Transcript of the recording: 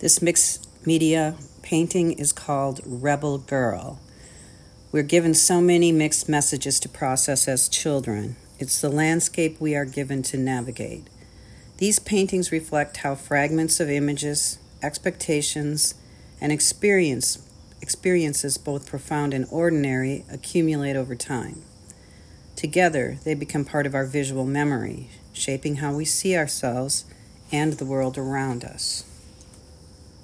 This mixed media painting is called Rebel Girl. We're given so many mixed messages to process as children. It's the landscape we are given to navigate. These paintings reflect how fragments of images, expectations, and experiences, both profound and ordinary, accumulate over time. Together, they become part of our visual memory, shaping how we see ourselves and the world around us.